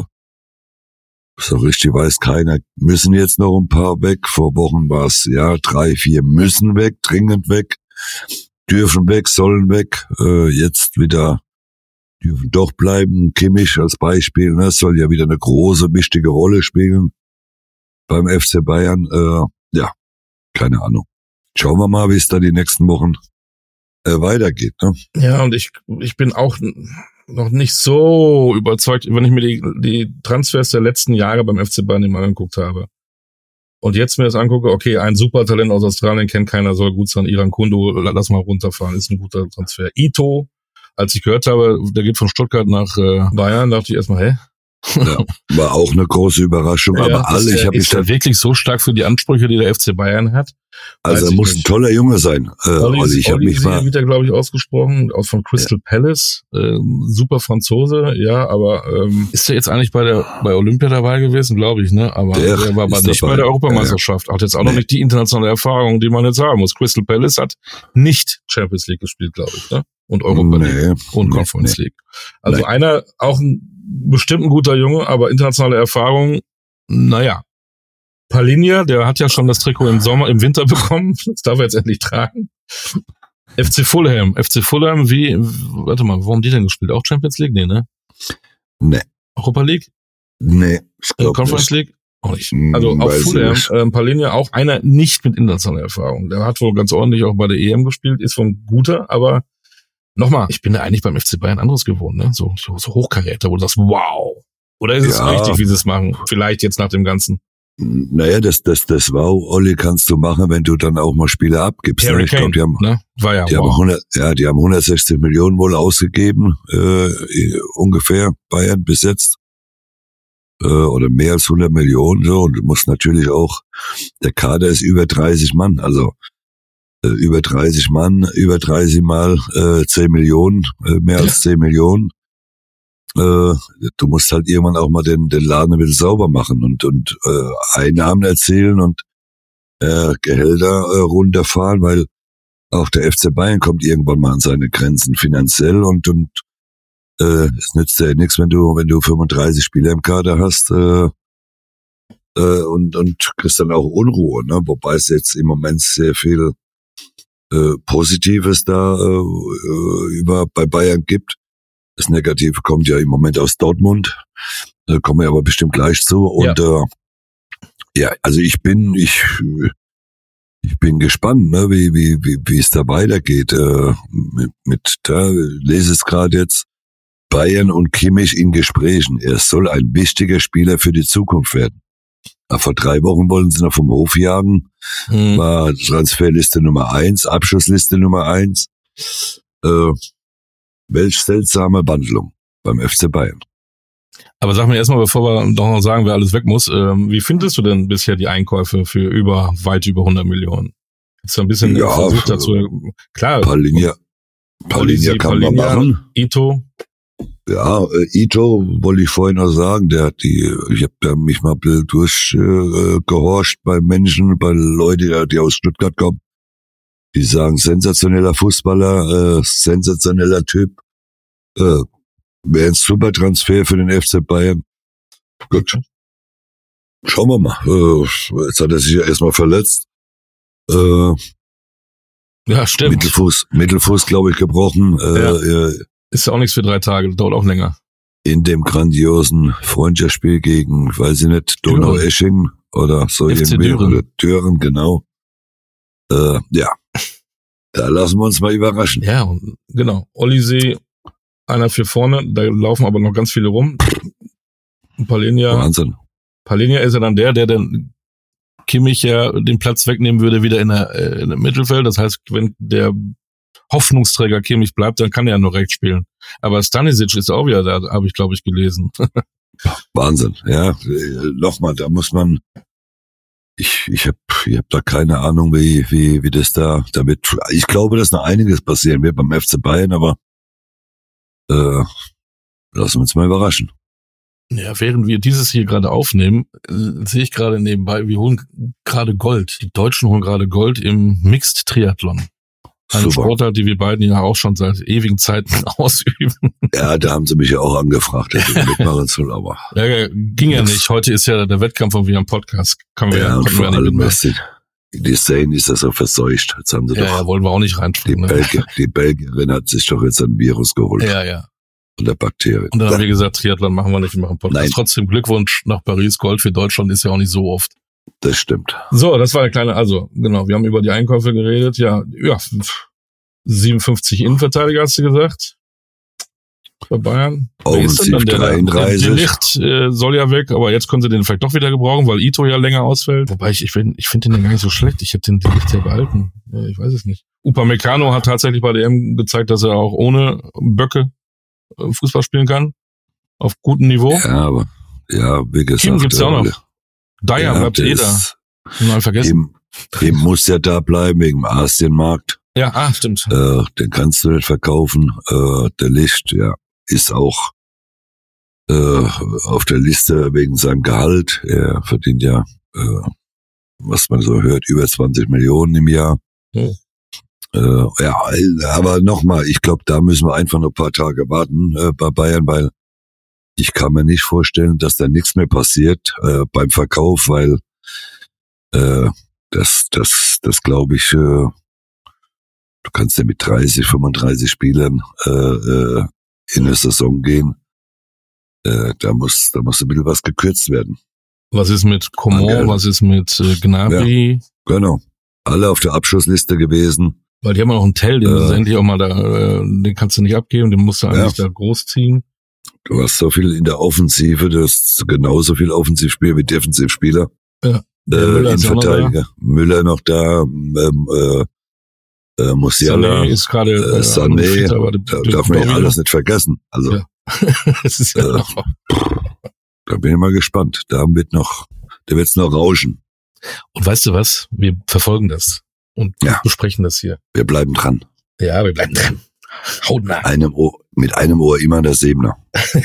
S4: so richtig weiß keiner, müssen jetzt noch ein paar weg. Vor Wochen war es, ja, drei, vier müssen weg, dringend weg, dürfen weg, sollen weg. Äh, jetzt wieder dürfen doch bleiben. Kimmich als Beispiel, ne, soll ja wieder eine große, wichtige Rolle spielen beim F C Bayern. Äh, ja, keine Ahnung. Schauen wir mal, wie es da die nächsten Wochen äh, weitergeht. Ne?
S3: Ja, und ich, ich bin auch noch nicht so überzeugt, wenn ich mir die, die Transfers der letzten Jahre beim F C Bayern mal angeguckt habe. Und jetzt mir das angucke, okay, ein Supertalent aus Australien kennt keiner, soll gut sein. Iran Kundo, lass mal runterfahren, ist ein guter Transfer. Ito, als ich gehört habe, der geht von Stuttgart nach äh, Bayern, dachte ich erstmal, hä?
S4: Ja, war auch eine große Überraschung,
S3: ja,
S4: aber alle,
S3: der,
S4: ich habe mich
S3: ist der wirklich so stark für die Ansprüche, die der F C Bayern hat?
S4: Also er muss ein toller Junge sein. Äh,
S3: Olli,
S4: Olli, ich habe mich mal,
S3: wird er glaube ich ausgesprochen, aus von Crystal ja. Palace, äh, super Franzose, ja, aber ähm, ist der jetzt eigentlich bei der bei Olympia dabei gewesen, glaube ich, ne? Aber der, der war aber nicht dabei. Bei der Europameisterschaft. Ja. Hat jetzt auch nee. noch nicht die internationale Erfahrung, die man jetzt haben muss. Crystal Palace hat nicht Champions League gespielt, glaube ich, ne? Und Europa nee. League und nee. Conference nee. League. Also nee. einer auch ein bestimmt ein guter Junge, aber internationale Erfahrung, naja. Palinja, der hat ja schon das Trikot im Sommer, im Winter bekommen. Das darf er jetzt endlich tragen. F C Fulham. F C Fulham, wie, warte mal, wo haben die denn gespielt? Auch Champions League? Nee, ne?
S4: Nee.
S3: Europa League?
S4: Nee.
S3: Äh, Conference nicht. League? Auch nicht. Also auch Fulham, äh, Palinja, auch einer nicht mit internationaler Erfahrung. Der hat wohl ganz ordentlich auch bei der E M gespielt, ist wohl ein guter, aber nochmal, ich bin da eigentlich beim F C Bayern anderes gewohnt, ne? So, so, so Hochkaräter, wo du sagst, wow. Oder ist ja. es richtig, wie sie es machen? Vielleicht jetzt nach dem Ganzen.
S4: Naja, das, das, das Wow, Olli, kannst du machen, wenn du dann auch mal Spieler abgibst.
S3: Harry
S4: ne? Ich
S3: glaube,
S4: die haben,
S3: ne? War ja,
S4: die
S3: wow.
S4: haben hundert, ja, die haben hundertsechzig Millionen wohl ausgegeben, äh, ungefähr, Bayern besetzt. Äh, oder mehr als hundert Millionen, so. Und du musst natürlich auch, der Kader ist über dreißig Mann, also, äh, über dreißig Mann, über dreißig mal, äh, zehn Millionen, äh, mehr als zehn Millionen. Äh, du musst halt irgendwann auch mal den, den Laden ein bisschen sauber machen und, und äh, Einnahmen erzielen und äh, Gehälter äh, runterfahren, weil auch der F C Bayern kommt irgendwann mal an seine Grenzen finanziell und und äh, es nützt ja nichts, wenn du wenn du fünfunddreißig Spieler im Kader hast äh, äh, und und kriegst dann auch Unruhe, ne? Wobei es jetzt im Moment sehr viel äh, Positives da äh, über bei Bayern gibt. Das Negative kommt ja im Moment aus Dortmund. Da kommen wir aber bestimmt gleich zu. Und ja, äh, ja also ich bin, ich, ich bin gespannt, ne, wie, wie, wie, wie es da weitergeht. Äh, mit, mit, da lese es gerade jetzt. Bayern und Kimmich in Gesprächen. Er soll ein wichtiger Spieler für die Zukunft werden. Aber vor drei Wochen wollten sie noch vom Hof jagen. Hm. War Transferliste Nummer eins, Abschlussliste Nummer eins. Äh, Welch seltsame Wandlung beim F C Bayern.
S3: Aber sag mir erstmal, bevor wir doch noch sagen, wer alles weg muss, ähm, wie findest du denn bisher die Einkäufe für über, weit über hundert Millionen? Ist ein bisschen
S4: ja,
S3: versucht dazu, klar.
S4: Palinja, Palinja kann man machen.
S3: Ito.
S4: Ja, äh, Ito wollte ich vorhin noch sagen, der hat die, ich habe da mich mal ein bisschen durchgehorcht äh, bei Menschen, bei Leuten, die aus Stuttgart kommen. Die sagen, sensationeller Fußballer, äh, sensationeller Typ, äh, wäre ein super Transfer für den F C Bayern. Gut. Schauen wir mal. Äh, jetzt hat er sich ja erstmal verletzt. Äh,
S3: ja, stimmt.
S4: Mittelfuß, Mittelfuß, glaube ich, gebrochen. Äh,
S3: ja. äh, Ist ja auch nichts für drei Tage, dauert auch länger.
S4: In dem grandiosen Freundschaftsspiel gegen, weiß ich nicht, Donaueschingen oder so
S3: F C
S4: irgendwie.
S3: Düren.
S4: Oder Düren, genau. Äh, ja. Da lassen wir uns mal überraschen.
S3: Ja, genau. Olise, einer für vorne, da laufen aber noch ganz viele rum. Palinja.
S4: Wahnsinn.
S3: Palinja ist ja dann der, der dann Kimmich ja den Platz wegnehmen würde wieder in der, äh, in der Mittelfeld. Das heißt, wenn der Hoffnungsträger Kimmich bleibt, dann kann er ja nur rechts spielen. Aber Stanisic ist auch wieder da, habe ich, glaube ich, gelesen.
S4: Wahnsinn, ja. Nochmal, da muss man, ich, ich habe ich hab da keine Ahnung, wie, wie, wie das da, da wird, ich glaube, dass noch einiges passieren wird beim F C Bayern, aber, äh, lassen wir uns mal überraschen.
S3: Ja, während wir dieses hier gerade aufnehmen, äh, sehe ich gerade nebenbei, wir holen gerade Gold. Die Deutschen holen gerade Gold im Mixed Triathlon. Eine Sportart, die wir beiden ja auch schon seit ewigen Zeiten ausüben.
S4: Ja, da haben sie mich ja auch angefragt, dass ich mitmachen soll, aber.
S3: Ja, ja, ging ja nicht. Heute ist ja der Wettkampf und wir am Podcast. Kann wir
S4: ja,
S3: ja,
S4: und vor
S3: wir
S4: allem ist die, die Szene ist ja so verseucht. Jetzt haben sie
S3: ja,
S4: doch.
S3: Ja, wollen wir auch nicht reinspringen.
S4: Die,
S3: ne?
S4: Belgier, die Belgierin hat sich doch jetzt ein Virus geholt.
S3: Ja, ja.
S4: Von der Bakterie.
S3: Und dann haben wir gesagt, Triathlon machen wir nicht, wir machen Podcast.
S4: Nein.
S3: Trotzdem Glückwunsch nach Paris. Gold für Deutschland ist ja auch nicht so oft.
S4: Das stimmt.
S3: So, das war eine kleine, also, genau, wir haben über die Einkäufe geredet. Ja, ja, siebenundfünfzig Innenverteidiger hast du gesagt. bei Bayern.
S4: Offensiv dreiunddreißig.
S3: Der Licht äh, soll ja weg, aber jetzt können sie den vielleicht doch wieder gebrauchen, weil Ito ja länger ausfällt. Wobei ich, ich finde ich find den gar nicht so schlecht. Ich hätte den Licht ja behalten. Ja, ich weiß es nicht. Upamecano hat tatsächlich bei der E M gezeigt, dass er auch ohne Böcke äh, Fußball spielen kann. Auf gutem Niveau.
S4: Ja, aber, ja, wie gesagt.
S3: Kim gibt's ja auch noch. Dyer
S4: ja,
S3: bleibt eh da. Mal vergessen.
S4: Eben, eben muss ja da bleiben wegen dem Asienmarkt.
S3: Ja, ah, stimmt.
S4: Äh, den kannst du nicht verkaufen. Äh, der Licht, ja, ist auch äh, auf der Liste wegen seinem Gehalt. Er verdient ja, äh, was man so hört, über zwanzig Millionen im Jahr.
S3: Hm.
S4: Äh, ja, aber nochmal, ich glaube, da müssen wir einfach noch ein paar Tage warten äh, bei Bayern, weil ich kann mir nicht vorstellen, dass da nichts mehr passiert äh, beim Verkauf, weil äh, das, das, das glaube ich, äh, du kannst ja mit dreißig, fünfunddreißig Spielern äh, äh, in eine Saison gehen. Äh, da muss, da muss ein bisschen was gekürzt werden.
S3: Was ist mit Coman, was ist mit äh, Gnabry?
S4: Ja, genau. Alle auf der Abschussliste gewesen.
S3: Weil die haben ja noch einen Tell, den
S4: äh,
S3: musst du endlich auch mal da, äh, den kannst du nicht abgeben, den musst du eigentlich ja. da großziehen.
S4: Du hast so viel in der Offensive, du hast genauso viel Offensivspieler wie Defensivspieler.
S3: Ja.
S4: Äh, Innenverteidiger. Müller noch da, ähm, äh, äh, Musiala,
S3: Sané ist gerade
S4: äh,
S3: äh,
S4: Sané,
S3: fit, aber
S4: da darf man ja alles nicht vergessen. Also,
S3: ja. Das ist ja
S4: äh,
S3: noch.
S4: Da bin ich mal gespannt. Da wird noch, da wird's noch rauschen.
S3: Und weißt du was? Wir verfolgen das und
S4: ja.
S3: besprechen das hier.
S4: Wir bleiben dran.
S3: Ja, wir bleiben dran. Hautnah.
S4: Einem Ohr, mit einem Ohr immer das Siebener.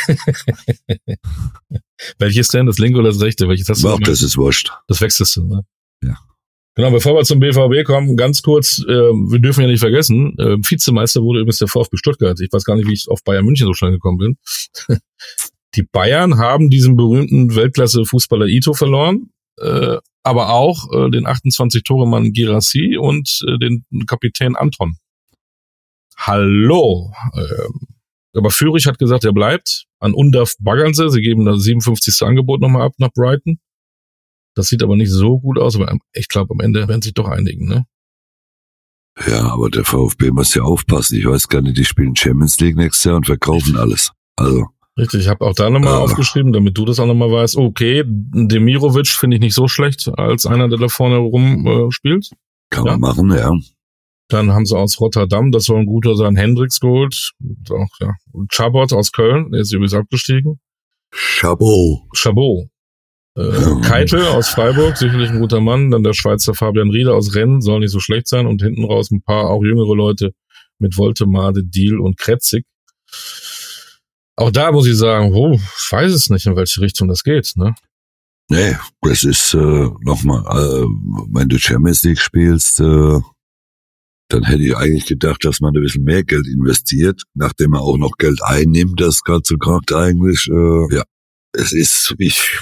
S3: Welches denn? Das linke oder das rechte? Welches hast du?
S4: Ach, das ist wurscht.
S3: Das wechselst du, ne?
S4: Ja.
S3: Genau, bevor wir zum B V B kommen, ganz kurz, äh, wir dürfen ja nicht vergessen, äh, Vizemeister wurde übrigens der VfB Stuttgart. Ich weiß gar nicht, wie ich auf Bayern München so schnell gekommen bin. Die Bayern haben diesen berühmten Weltklasse-Fußballer Ito verloren, äh, aber auch äh, den achtundzwanzig-Tore-Mann Guirassy und äh, den Kapitän Anton. Hallo! Ähm, aber Fürich hat gesagt, er bleibt. An Undaf baggern sie. Sie geben das siebenundfünfzigste Angebot nochmal ab nach Brighton. Das sieht aber nicht so gut aus, aber ich glaube, am Ende werden sie sich doch einigen, ne?
S4: Ja, aber der VfB muss ja aufpassen. Ich weiß gar nicht, die spielen Champions League nächstes Jahr und verkaufen alles. Also.
S3: Richtig, ich habe auch da nochmal
S4: äh,
S3: aufgeschrieben, damit du das auch nochmal weißt. Okay, Demirovic finde ich nicht so schlecht als einer, der da vorne rum äh, spielt.
S4: Kann
S3: ja?
S4: man machen, ja.
S3: Dann haben sie aus Rotterdam, das soll ein guter sein, Hendricks geholt. Auch, ja. Chabot aus Köln, der ist übrigens abgestiegen.
S4: Chabot.
S3: Chabot. Äh, Keitel aus Freiburg, sicherlich ein guter Mann. Dann der Schweizer Fabian Rieder aus Rennes, soll nicht so schlecht sein. Und hinten raus ein paar auch jüngere Leute mit Woltemade, Diel und Kretzig. Auch da muss ich sagen, oh, ich weiß es nicht, in welche Richtung das geht, ne?
S4: Nee, das ist äh, nochmal, äh, wenn du Champions League spielst, äh, dann hätte ich eigentlich gedacht, dass man ein bisschen mehr Geld investiert, nachdem man auch noch Geld einnimmt, das gerade so kracht eigentlich. Äh, ja, es ist, ich,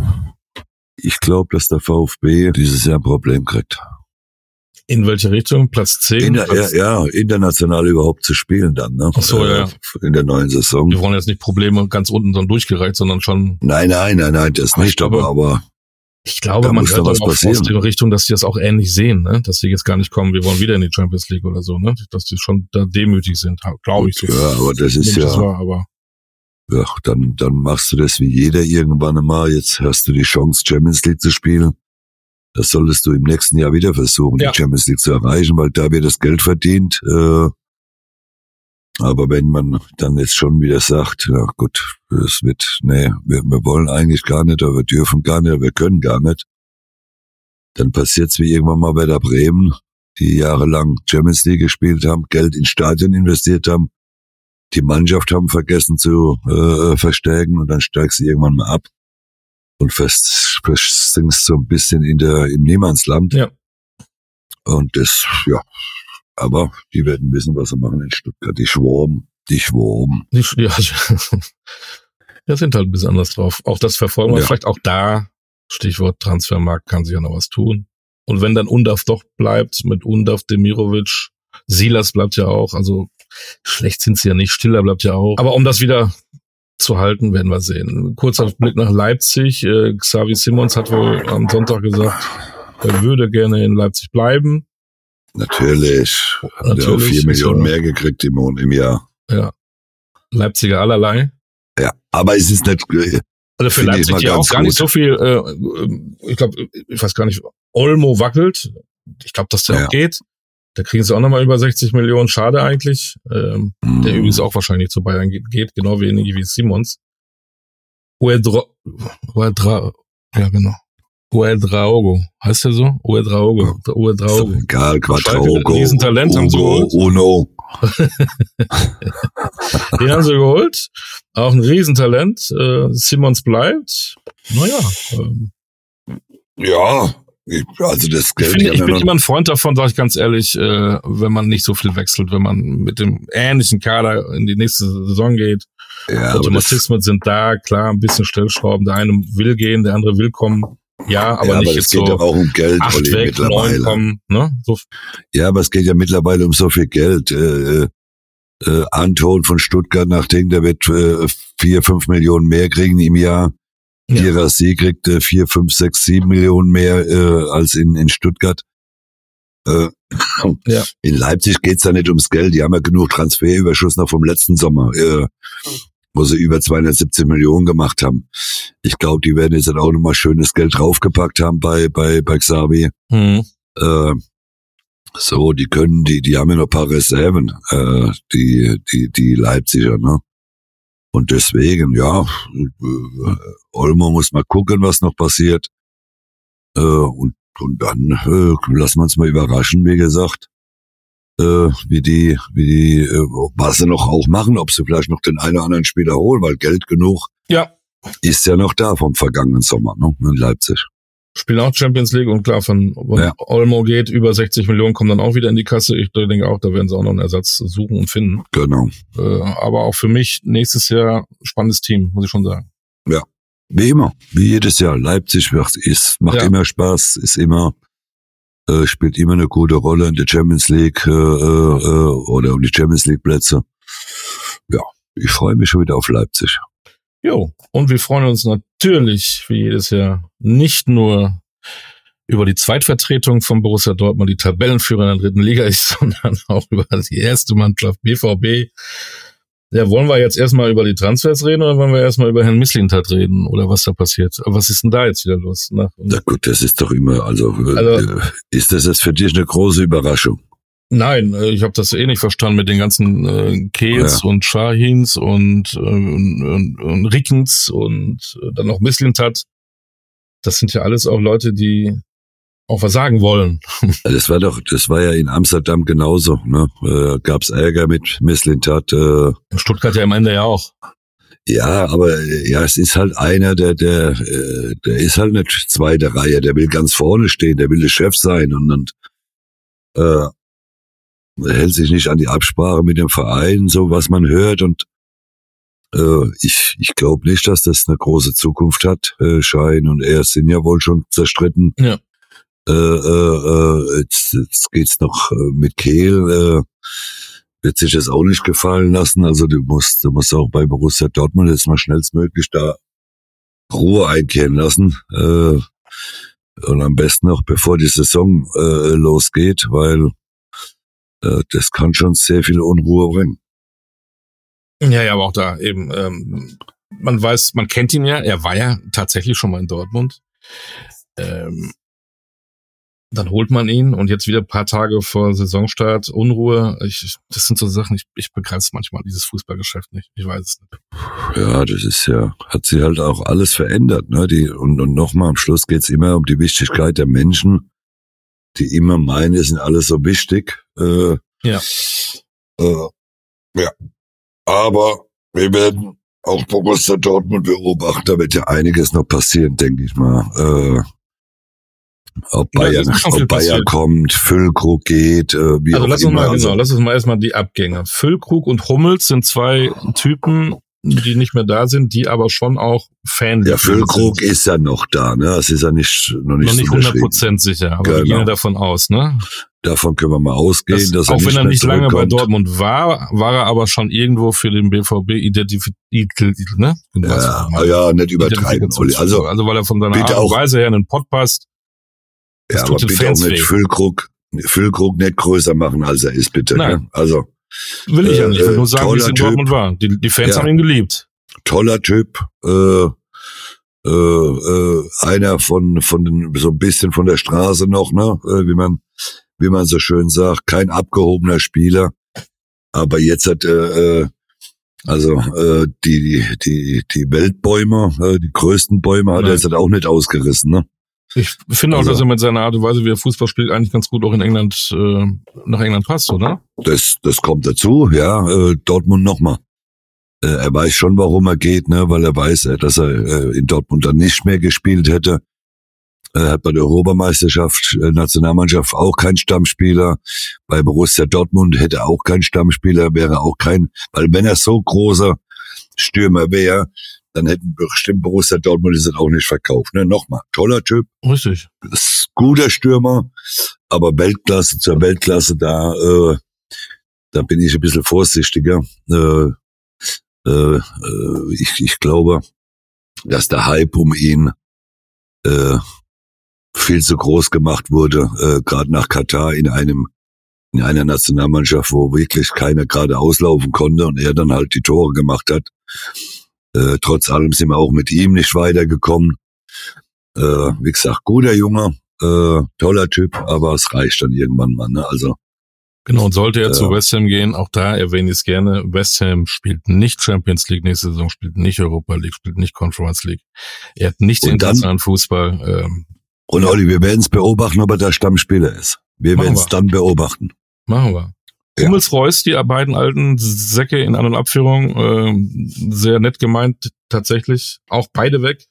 S4: ich glaube, dass der VfB dieses Jahr ein Problem kriegt.
S3: In welche Richtung? Platz zehn?
S4: In der,
S3: Platz
S4: ja, ja, international überhaupt zu spielen dann, ne?
S3: Ach so, ja.
S4: In der neuen Saison.
S3: Wir wollen jetzt nicht Probleme ganz unten dann durchgereicht, sondern schon.
S4: Nein, nein, nein, nein, das
S3: aber
S4: nicht,
S3: glaube,
S4: aber, aber.
S3: Ich glaube, man hört auch aus der Richtung, dass die das auch ähnlich sehen, ne? Dass die jetzt gar nicht kommen, wir wollen wieder in die Champions League oder so, ne? Dass die schon da demütig sind, glaube ich so.
S4: Ja, aber das ist ja.
S3: Das war, aber
S4: ja, dann, dann machst du das wie jeder irgendwann einmal. Jetzt hast du die Chance, Champions League zu spielen. Das solltest du im nächsten Jahr wieder versuchen, ja. die Champions League zu erreichen, weil da wird das Geld verdient. Äh, aber wenn man dann jetzt schon wieder sagt, ja gut, es wird, nee, wir, wir wollen eigentlich gar nicht, aber wir dürfen gar nicht, wir können gar nicht, dann passiert's wie irgendwann mal bei der Bremen, die jahrelang Champions League gespielt haben, Geld in Stadien investiert haben, die Mannschaft haben vergessen zu äh, verstärken und dann steigst du irgendwann mal ab und fest, versinkst so ein bisschen in der im Niemandsland.
S3: Ja.
S4: Und das, ja, aber die werden wissen, was sie machen in Stuttgart. Die Schwaben, die Schwaben.
S3: Die, ja, ja, sind halt ein bisschen anders drauf. Auch das verfolgen wir ja. Vielleicht auch da, Stichwort Transfermarkt, kann sich ja noch was tun. Und wenn dann Undaf doch bleibt, mit Undaf, Demirovic, Silas bleibt ja auch, also schlecht sind sie ja nicht, Stiller bleibt ja auch. Aber um das wieder zu halten, werden wir sehen. Kurzer Blick nach Leipzig. Äh, Xavi Simons hat wohl am Sonntag gesagt, er würde gerne in Leipzig bleiben.
S4: Natürlich. Hat er auch vier Millionen mehr gekriegt im, im Jahr.
S3: Ja. Leipziger allerlei.
S4: Ja, aber es ist nicht...
S3: Also für Leipzig ja auch gar gut. Nicht so viel, äh, ich glaube, ich weiß gar nicht, Olmo wackelt. Ich glaube, dass der ja. auch geht. Da kriegen sie auch nochmal über sechzig Millionen. Schade eigentlich. Ähm, mm. Der übrigens auch wahrscheinlich zu Bayern geht, geht genau wenig wie Simons. Uedra, Uedra, ja genau. Uedraogo. Heißt der so? Uedraogo. Uedraogo.
S4: Egal, Quattrogo.
S3: Riesentalent haben sie geholt.
S4: Uno.
S3: Den haben sie geholt. Auch ein Riesentalent. Äh, Simons bleibt. Naja. Ähm.
S4: Ja, also das Geld.
S3: Ich, find, ich bin immer ein Freund davon, sage ich ganz ehrlich, äh, wenn man nicht so viel wechselt, wenn man mit dem ähnlichen Kader in die nächste Saison geht. Ja, Automatismen sind da, klar, ein bisschen Stellschrauben. Der eine will gehen, der andere will kommen. Ja, aber
S4: ja,
S3: nicht
S4: aber
S3: jetzt
S4: es geht
S3: so
S4: auch um Geld,
S3: acht
S4: Olli,
S3: weg,
S4: mittlerweile.
S3: neun kommen, ne? So.
S4: Ja, aber es geht ja mittlerweile um so viel Geld. Äh, äh, Anton von Stuttgart nach Ding, der wird äh, vier, fünf Millionen mehr kriegen im Jahr. Ja. Girassi kriegt äh, vier, fünf, sechs, sieben Millionen mehr äh, als in in Stuttgart. Äh, ja. In Leipzig geht's da nicht ums Geld. Die haben ja genug Transferüberschuss noch vom letzten Sommer. Äh, wo sie über zweihundertsiebzig Millionen gemacht haben. Ich glaube, die werden jetzt dann auch nochmal schönes Geld draufgepackt haben bei bei bei Xavi. Mhm. Äh, so, die können, die die haben ja noch ein paar Reserven, äh, die die die Leipziger, ne? Und deswegen, ja, äh, Olmo muss mal gucken, was noch passiert. Äh, und und dann äh, lassen wir uns mal überraschen, wie gesagt. Äh, wie die, wie die, äh, was sie noch auch machen, ob sie vielleicht noch den einen oder anderen Spieler holen, weil Geld genug
S3: ja.
S4: ist ja noch da vom vergangenen Sommer, ne, in Leipzig.
S3: Spielen auch Champions League und klar, von ja. Olmo geht, über sechzig Millionen kommen dann auch wieder in die Kasse. Ich denke auch, da werden sie auch noch einen Ersatz suchen und finden.
S4: Genau.
S3: Äh, aber auch für mich nächstes Jahr spannendes Team, muss ich schon sagen.
S4: Ja, wie immer, wie jedes Jahr. Leipzig macht, ist, macht ja. immer Spaß, ist immer Äh, spielt immer eine gute Rolle in der Champions League äh, äh, oder um die Champions League Plätze. Ja, ich freue mich schon wieder auf Leipzig.
S3: Jo, und wir freuen uns natürlich wie jedes Jahr nicht nur über die Zweitvertretung von Borussia Dortmund, die Tabellenführer in der dritten Liga ist, sondern auch über die erste Mannschaft B V B. Ja, wollen wir jetzt erstmal über die Transfers reden oder wollen wir erstmal über Herrn Mislintat reden oder was da passiert? Was ist denn da jetzt wieder los? Nach
S4: Na gut, das ist doch immer, also, also ist das jetzt für dich eine große Überraschung?
S3: Nein, ich habe das eh nicht verstanden mit den ganzen äh, Kehls ja. und Shahins und, äh, und, und, und Rickens und äh, dann noch Mislintat. Das sind ja alles auch Leute, die auch was sagen wollen.
S4: Das war doch, das war ja in Amsterdam genauso, ne? Äh, gab's Ärger mit Mislintat. Äh,
S3: in Stuttgart ja am Ende ja auch.
S4: Ja, aber ja, es ist halt einer, der, der, der ist halt nicht zweite Reihe, der will ganz vorne stehen, der will der Chef sein und, und äh, er hält sich nicht an die Absprache mit dem Verein, so was man hört und äh, ich, ich glaube nicht, dass das eine große Zukunft hat. Äh, Schein und er sind ja wohl schon zerstritten.
S3: Ja.
S4: Äh, äh, jetzt, jetzt geht's noch äh, mit Kehl, äh, wird sich das auch nicht gefallen lassen. Also du musst, du musst auch bei Borussia Dortmund jetzt mal schnellstmöglich da Ruhe einkehren lassen. Äh, und am besten noch bevor die Saison äh, losgeht, weil äh, das kann schon sehr viel Unruhe bringen.
S3: Ja, ja, aber auch da eben, ähm, man weiß, man kennt ihn ja, er war ja tatsächlich schon mal in Dortmund. Ähm, Dann holt man ihn und jetzt wieder ein paar Tage vor Saisonstart, Unruhe. Ich, das sind so Sachen, ich, ich begreife es manchmal, dieses Fußballgeschäft nicht. Ich weiß es nicht.
S4: Ja, das ist ja, hat sich halt auch alles verändert, ne? Die, und, und nochmal am Schluss geht's immer um die Wichtigkeit der Menschen, die immer meinen, es sind alles so wichtig. Äh,
S3: ja.
S4: Äh, ja. Aber wir werden auch Borussia Dortmund beobachten, da wird ja einiges noch passieren, denke ich mal. Äh, Ob Bayern, ja, ob Bayern kommt, Füllkrug geht, äh, wie
S3: also
S4: auch
S3: lass
S4: immer.
S3: Uns mal,
S4: also,
S3: genau, lass uns mal erstmal die Abgänge. Füllkrug und Hummels sind zwei Typen, die nicht mehr da sind, die aber schon auch Fan
S4: Ja, Füllkrug sind. Ist ja noch da, ne? Das ist ja nicht, noch nicht,
S3: noch nicht hundert Prozent sicher, aber genau. Wir gehen ja davon aus, ne?
S4: Davon können wir mal ausgehen,
S3: das,
S4: dass er
S3: auch
S4: nicht
S3: wenn er nicht lange bei
S4: zurückkommt.
S3: Dortmund war, war er aber schon irgendwo für den B V B identifiziert, ne?
S4: Ja, ja, nicht übertreiben, Olli. Also,
S3: also weil er von seiner Art und Weise her in den Pott passt.
S4: Das ja, aber bitte Fans auch nicht Füllkrug, Füllkrug nicht größer machen, als er ist, bitte.
S3: Nein.
S4: Ne? Also,
S3: Will ich ja nicht. Ich will
S4: Äh,
S3: nur sagen, wie es in
S4: toller
S3: Dortmund
S4: Typ.
S3: war. Die, die Fans
S4: Ja.
S3: haben ihn geliebt.
S4: Toller Typ, äh, äh, äh, einer von von den, so ein bisschen von der Straße noch, ne, äh, wie man wie man so schön sagt, kein abgehobener Spieler, aber jetzt hat äh, äh, also äh, die die die Weltbäume, äh, die größten Bäume hat er
S3: Nein.
S4: jetzt halt auch nicht ausgerissen, ne?
S3: Ich finde auch,
S4: Also-
S3: dass er mit seiner Art und Weise, wie er Fußball spielt, eigentlich ganz gut auch in England, äh, nach England passt, oder?
S4: Das das kommt dazu, ja, äh, Dortmund nochmal. Äh, er weiß schon, warum er geht, ne, weil er weiß, äh, dass er äh, in Dortmund dann nicht mehr gespielt hätte. Er hat bei der Europameisterschaft, äh, Nationalmannschaft auch keinen Stammspieler. Bei Borussia Dortmund hätte er auch keinen Stammspieler, wäre auch kein, weil wenn er so großer Stürmer wäre, dann hätten bestimmt Borussia Dortmund das auch nicht verkauft. Ne? Nochmal, toller Typ,
S3: Richtig.
S4: ist guter Stürmer, aber Weltklasse zur Weltklasse, da, äh, da bin ich ein bisschen vorsichtiger. Äh, äh, äh, ich, ich glaube, dass der Hype um ihn äh, viel zu groß gemacht wurde, äh, gerade nach Katar in einem in einer Nationalmannschaft, wo wirklich keiner gerade auslaufen konnte und er dann halt die Tore gemacht hat. Äh, trotz allem sind wir auch mit ihm nicht weitergekommen. Äh, wie gesagt, guter Junge, äh, toller Typ, aber es reicht dann irgendwann mal. Ne? Also
S3: Genau, und sollte er
S4: Ja.
S3: zu West Ham gehen, auch da erwähne ich es gerne, West Ham spielt nicht Champions League nächste Saison, spielt nicht Europa League, spielt nicht Conference League. Er hat nicht
S4: Und dann-
S3: internationalen Fußball. Ähm,
S4: und Olli, wir werden es beobachten, ob er der Stammspieler ist. Wir
S3: Machen
S4: werden es
S3: wir.
S4: dann beobachten.
S3: machen wir.
S4: Ja.
S3: Hummels, Reus, die beiden alten Säcke in An- und Abführung, ähm, sehr nett gemeint, tatsächlich. Auch beide weg.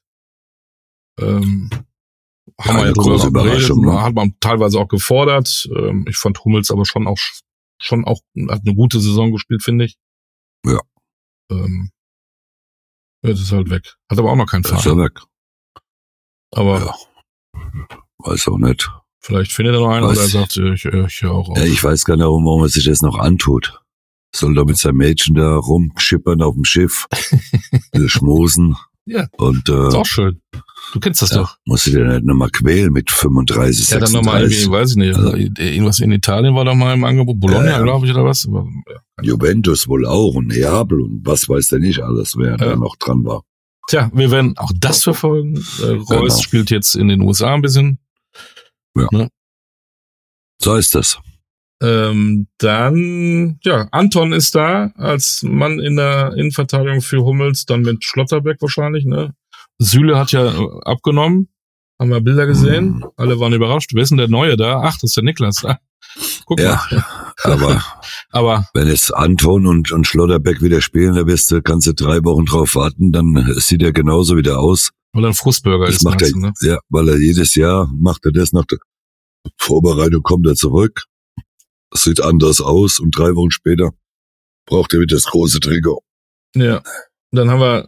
S3: Ähm, haben wir
S4: Keine
S3: ja drüber
S4: große
S3: geredet,
S4: Überraschung, ne?
S3: hat man teilweise auch gefordert. Ähm, ich fand Hummels aber schon auch schon auch hat eine gute Saison gespielt, finde ich.
S4: Ja.
S3: Ähm, jetzt ist halt weg. Hat aber auch noch keinen
S4: Da ist
S3: Verein.
S4: er weg.
S3: Aber
S4: Ja. Weiß auch nicht.
S3: vielleicht findet er noch einen
S4: Was?
S3: oder er sagt, ich, ich höre auch auf.
S4: Ja, ich weiß gar nicht, warum er sich das noch antut. Soll da mit seinem Mädchen da rumschippern auf dem Schiff, äh, schmusen.
S3: Ja.
S4: Und
S3: Ist
S4: äh,
S3: auch schön. Du kennst das
S4: ja,
S3: doch.
S4: muss ich den nicht nochmal quälen mit fünfunddreißig,
S3: Ja, dann nochmal irgendwie,
S4: sechsunddreißig.
S3: weiß ich nicht,
S4: Also-
S3: irgendwas in Italien war doch mal im Angebot, Bologna,
S4: Ja, ja.
S3: glaube ich, oder was? Aber, ja.
S4: Juventus wohl auch und Neapel und was weiß der nicht alles, wer
S3: Ja.
S4: da noch dran war.
S3: Tja, wir werden auch das verfolgen. Äh, Reus
S4: Genau.
S3: spielt jetzt in den U S A ein bisschen.
S4: So ist das.
S3: Ähm, dann, ja, Anton ist da als Mann in der Innenverteidigung für Hummels, dann mit Schlotterbeck wahrscheinlich, ne? Süle hat ja äh, abgenommen. Haben wir Bilder gesehen.
S4: Mhm.
S3: Alle waren überrascht. Wer ist denn der Neue da? Ach, das ist der Niklas. Ah, guck
S4: Ja,
S3: mal.
S4: aber
S3: Aber
S4: wenn jetzt Anton und, und Schlotterbeck wieder spielen, da wirst du, kannst du drei Wochen drauf warten, dann sieht er genauso wieder aus.
S3: weil er ein Frustburger
S4: Das
S3: ist,
S4: macht er,
S3: meinst du, ne?
S4: ja, weil er jedes Jahr macht er das nach der Vorbereitung, kommt er zurück, sieht anders aus und drei Wochen später braucht er wieder das große Trikot.
S3: Ja. Dann haben wir,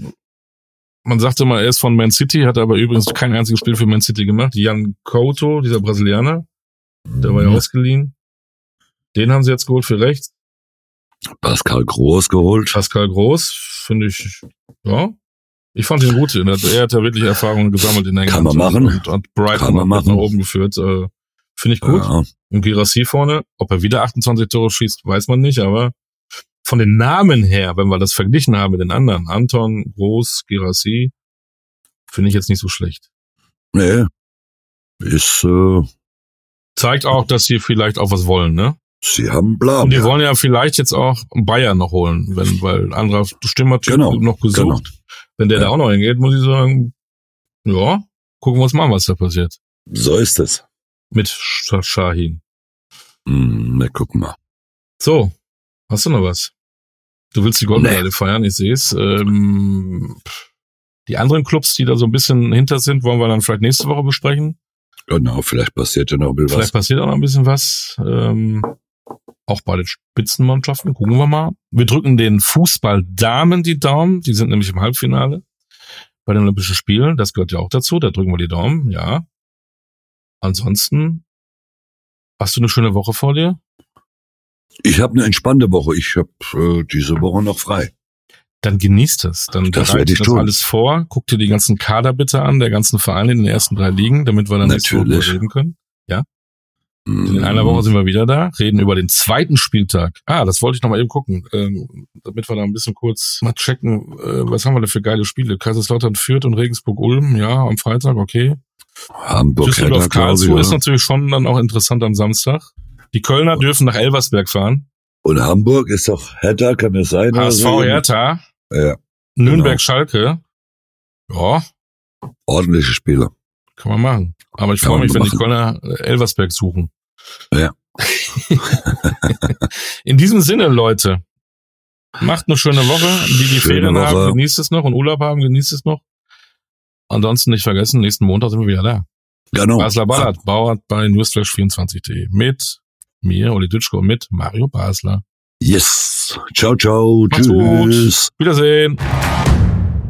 S3: man sagte mal, er ist von Man City, hat aber übrigens kein einziges Spiel für Man City gemacht. Jan Couto, dieser Brasilianer, der war ja
S4: Mhm.
S3: ausgeliehen. Den haben sie jetzt geholt für rechts.
S4: Pascal Groß geholt.
S3: Pascal Groß, finde ich, ja. Ich fand ihn gut. Er hat, er hat ja wirklich Erfahrungen gesammelt in England.
S4: Kann man machen.
S3: Und hat Brighton
S4: Kann man
S3: auch mit
S4: machen.
S3: nach oben geführt. Äh, finde ich gut.
S4: Ja,
S3: Und Guirassy vorne, ob er wieder achtundzwanzig Tore schießt, weiß man nicht, aber von den Namen her, wenn wir das verglichen haben mit den anderen, Anton, Groß, Guirassy, finde ich jetzt nicht so schlecht.
S4: nee, ist, äh,
S3: Zeigt auch, dass sie vielleicht auch was wollen, ne?
S4: sie haben einen Plan.
S3: Und die
S4: ja.
S3: wollen ja vielleicht jetzt auch Bayern noch holen, wenn, weil ein anderer Stimmertyp
S4: Genau,
S3: noch gesucht. Wenn der
S4: Ja.
S3: da auch noch hingeht, muss ich sagen, ja, gucken wir uns mal an, was da passiert.
S4: So ist es.
S3: Mit Sch- Shahin.
S4: Hm, na, guck mal.
S3: So, hast du noch was? Du willst die Goldmedaille
S4: Nee.
S3: feiern, ich sehe es. Ähm, die anderen Clubs, die da so ein bisschen hinter sind, wollen wir dann vielleicht nächste Woche besprechen.
S4: Genau, vielleicht passiert ja noch ein bisschen
S3: Vielleicht
S4: was.
S3: passiert auch noch ein bisschen was. Ähm, auch bei den Spitzenmannschaften, gucken wir mal. Wir drücken den Fußballdamen die Daumen, die sind nämlich im Halbfinale bei den Olympischen Spielen. Das gehört ja auch dazu, da drücken wir die Daumen, ja. Ansonsten, hast du eine schöne Woche vor dir?
S4: Ich habe eine entspannte Woche. Ich habe äh, diese Woche noch frei.
S3: Dann genießt es. Dann
S4: Das
S3: bereite
S4: werde ich
S3: das
S4: tun.
S3: alles vor. Guck dir die ganzen Kader bitte an, der ganzen Vereine in den ersten drei Ligen, damit wir dann nächste Woche
S4: Natürlich.
S3: drüber reden können. In einer Woche sind wir wieder da, reden über den zweiten Spieltag. Ah, das wollte ich noch mal eben gucken, ähm, damit wir da ein bisschen kurz mal checken, äh, was haben wir da für geile Spiele? Kaiserslautern Fürth und Regensburg-Ulm, ja, am Freitag, okay.
S4: Hamburg,
S3: Düsseldorf, Karlsruhe
S4: ja.
S3: ist natürlich schon dann auch interessant am Samstag. Die Kölner dürfen nach Elversberg fahren.
S4: Und Hamburg ist doch Hertha, kann das sein?
S3: H S V Hertha.
S4: Ja.
S3: Nürnberg, genau. Schalke. Ja.
S4: Ordentliche Spiele.
S3: Kann man machen. Aber ich freue mich, wenn die Kölner Elversberg suchen.
S4: Ja.
S3: In diesem Sinne, Leute, macht eine schöne Woche. Die, die schöne Ferien Woche. haben, genießt es noch und Urlaub haben, genießt es noch. Ansonsten nicht vergessen, nächsten Montag sind wir wieder da.
S4: Genau.
S3: Basler Ballert, Bauert bei newsflash vierundzwanzig punkt de mit mir, Olli Dütschko, mit Mario Basler.
S4: Yes. Ciao, ciao.
S3: Macht's
S4: Tschüss.
S3: Gut. Wiedersehen.